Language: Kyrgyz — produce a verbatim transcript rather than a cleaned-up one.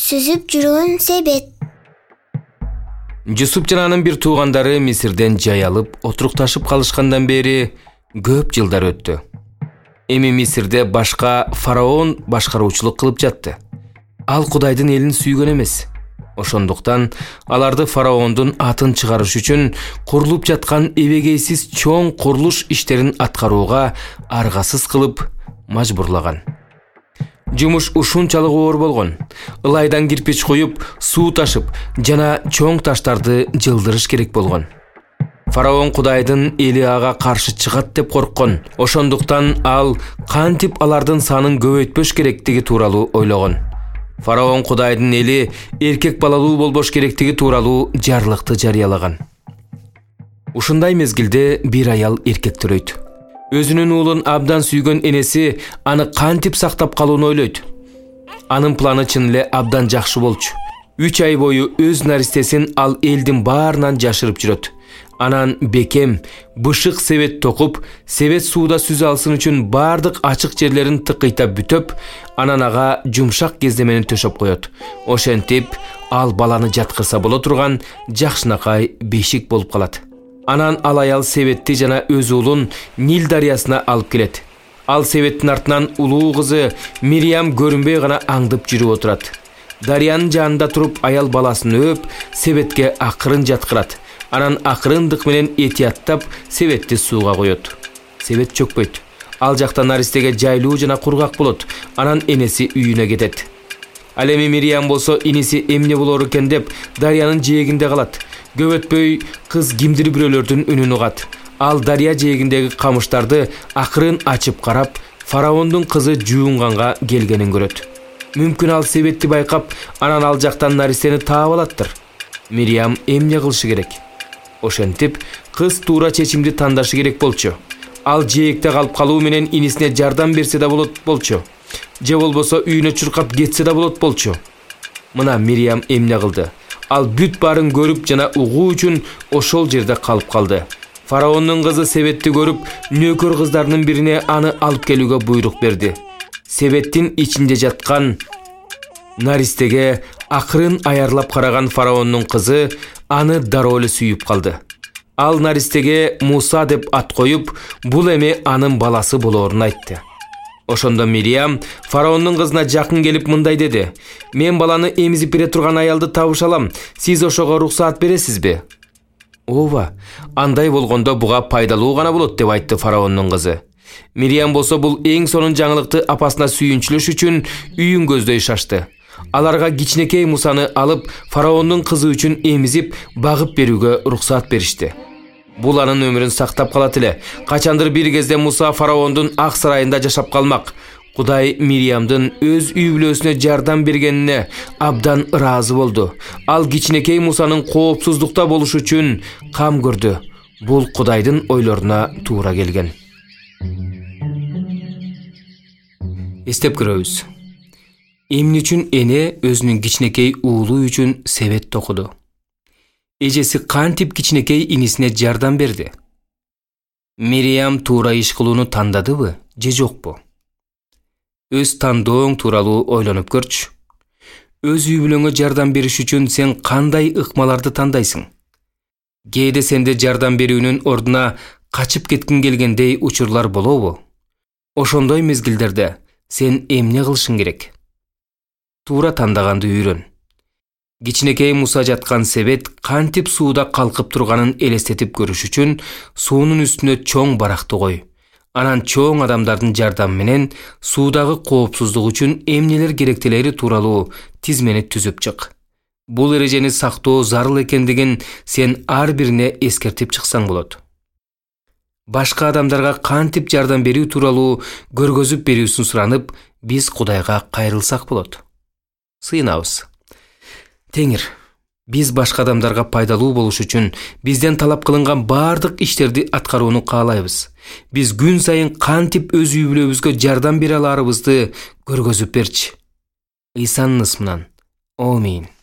сүзүп жүргөн себет. Жусуп жана анын бир туугандары Мисирден жай алып, отурукташып калышкандан бери көп жылдар өттү. Эми Мисирде башка фараон башкаруучулук кылып жатты. Ал Кудайдын элин сүйгөн эмес. Ошондуктан аларды фараондун атын чыгарыш үчүн курулуп жаткан эбегейсиз чоң курулуш иштерин аткарууга аргасыз кылып мажбурлаган. Жумуш ушунчалык оор болгон. Ылайдан кирпич коюп, суу ташып жана чоң таштарды жылдырыш керек болгон. Фараон Кудайдын эли ага каршы чыгат деп корккон. Ошондуктан ал кантип алардын санын көбөйтпөш керектиги тууралуу ойлогон. Фараон Кудайдын эли эркек балалуу болбош керектиги тууралуу жарлыкты жарыялаган. Ушундай мезгилде бир аял эркек төрөйт. Өзүнүн уулун абдан сүйгөн энеси аны кантип сактап калууну ойлойт. Анын планы чын эле абдан жакшы болчу. Үч ай бою өз наристесин ал элдин баарынан жашырып жүрөт. Анан бекем, бышык себет токуп, себет сууда сүзө алсын үчүн бардык ачык жерлерин тыкыйтап бүтөп, анан ага жумшак кездемени төшөп коет. Ошентип, ал баланы жаткырса боло турган жакшынакай бешик болуп калат. Анан ал аял себетти жана өз уулун Нил дарыясына алып келет. Ал себеттин артынан улуу кызы Мириам көрүнбөй гана аңдып жүрүп отурат. Дарыянын жанында туруп аял баласын өөп, себетке акырын жаткырат. Анан акырындык менен этияттап себетти сууга коет. Себет чөкпөйт. Ал жакта наристеге жайлуу жана кургак болот. Анан энеси үйүнө кетет. Ал эми Мириам болсо иниси эмне болор экен деп дарыянын жээгинде калат. Көп өтпөй кыз кимдир бирөөлөрдүн үнүн угат. Ал дарыя жээгиндеги камыштарды акырын ачып карап, фараондун кызы жуунганга келгенин көрөт. Мүмкүн ал себетти байкап, анан ал жактан наристени таап алаттыр. Мириам эмне кылышы керек? Ошентип, кыз туура чечимди тандашы керек болчу. Ал жээкте калып калуу менен инисине жардам берсе да болот болчу. Же болбосо үйүнө чуркап кетсе да болот болчу. Мына Мириам эмне кылды? Ал бүт барын көрүп жана угуу үчүн ошол жерде калып калды. Фараондун кызы себетти көрүп, нөөкөр кыздарынын бирине аны алып келүүгө буйрук берди. Себеттин ичинде жаткан наристеге акырын аярлап караган фараондун кызы аны дароо эле сүйүп калды. Ал наристеге Муса деп ат коюп, бул эми анын баласы болоорун айтты. Ошондо Мириам фараондун кызына жакын келип мындай деди: "Мен баланы эмизип бере турган аялды табыш алам. Сиз ошого уруксаат бересизби?" "Ооба, андай болгондо буга пайдалуу гана болот" деп айтты фараондун кызы. Мириам болсо бул эң сонун жаңылыкты апасына сүйүнчүлөш үчүн үйүн көздөй шашты. Аларга кичинекей Мусаны алып, фараондун кызы үчүн эмизип, багып берүүгө уруксаат беришти. Бул анын өмүрүн сактап калат эле. Качандыр бир кезде Муса фараондун ак сарайында жашап калмак. Кудай Мириамдын өз үй бүлөсүнө жардам бергенине абдан ыраазы болду. Ал кичинекей Мусанын коопсуздукта болушу үчүн кам көрдү. Бул Кудайдын ойлоруна туура келген. Эстеп көрөбүз. Эмне үчүн эне өзүнүн кичинекей уулу үчүн себет токуду? Эжеси кантип кичинекей инисине жардам берди? Мириам туура иш кылууну тандадыбы же жокпу? Өз тандооң тууралуу ойлонуп көрчү. Өз үй бүлөңө жардам бериш үчүн сен кандай ыкмаларды тандайсың? Кээде сенде жардам берүүнүн ордуна качып кеткиң келгендей учурлар болобу? Ошондой мезгилдерде сен эмне кылышың керек? Туура тандаганды үйрөн. Кичинекей Муса жаткан себет кантип сууда калкып турганын элестетип көрүш үчүн суунун үстүнө чоң баракты кой. Анан чоң адамдардын жардамы менен суудагы коопсуздук үчүн эмнелер керектелери тууралуу тизмени түзүп чык. Бул эрежени сактоо зарыл экендигин сен ар бирине эскертип чыксаң болот. Башка адамдарга кантип жардам берүү тууралуу көргөзүп берүүсүн суранып, биз Кудайга кайрылсак болот. Сыйынабыз. Теңир, биз башка адамдарга пайдалуу болуш үчүн бизден талап кылынган бардык иштерди аткарууну каалайбыз. Биз күн сайын кантип өз үй бүлөбүзгө жардам бере аларыбызды көргөзүп берчи. Ыйсанын ысмынан. Амин.